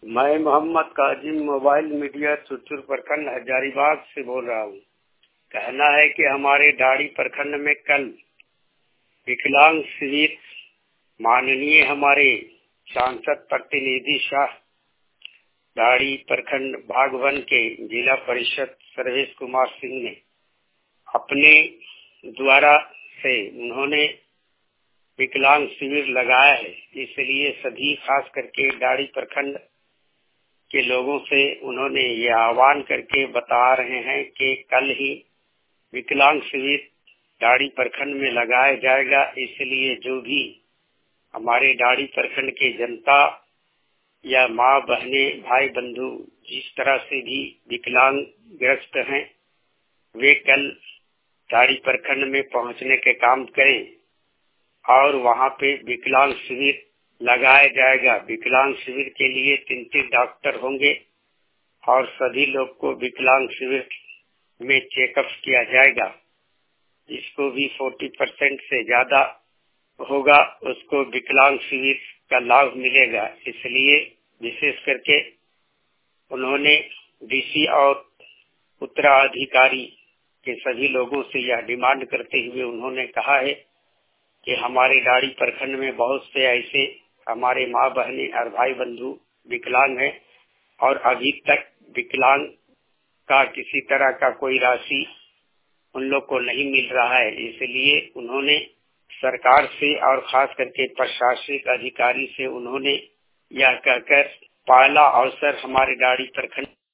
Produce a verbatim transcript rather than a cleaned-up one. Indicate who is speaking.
Speaker 1: मैं Mohammad Kazim mobile media चुचुर प्रखंड हजारीबाग से बोल रहा हूँ। कहना है कि हमारे डाड़ी प्रखंड में कल विकलांग शिविर माननीय हमारे सांसद प्रतिनिधि शाह डाड़ी प्रखंड बागवन के जिला परिषद सर्वेश कुमार सिंह ने अपने द्वारा से उन्होंने विकलांग शिविर लगाया है। इसलिए सभी खास करके डाड़ी प्रखंड के लोगों से उन्होंने ये आह्वान करके बता रहे हैं कि कल ही विकलांग शिविर डाड़ी प्रखंड में लगाया जाएगा। इसलिए जो भी हमारे डाड़ी प्रखंड के जनता या माँ बहने भाई बंधु जिस तरह से भी विकलांग ग्रस्त हैं, वे कल डाड़ी प्रखंड में पहुंचने के काम करें और वहां पे विकलांग शिविर लगाया जाएगा। विकलांग शिविर के लिए तीन तीन डॉक्टर होंगे और सभी लोग को विकलांग शिविर में चेकअप किया जाएगा। जिसको भी चालीस परसेंट से ज्यादा होगा उसको विकलांग शिविर का लाभ मिलेगा। इसलिए विशेष करके उन्होंने डीसी और उत्तराधिकारी के सभी लोगों से यह डिमांड करते हुए उन्होंने कहा है कि हमारे डाड़ी प्रखंड में बहुत से ऐसे हमारे माँ बहने और भाई बंधु विकलांग हैं और अभी तक विकलांग का किसी तरह का कोई राशि उन लोग को नहीं मिल रहा है। इसलिए उन्होंने सरकार से और खास करके प्रशासनिक अधिकारी से उन्होंने यह कहकर पहला अवसर हमारे डाड़ी प्रखंड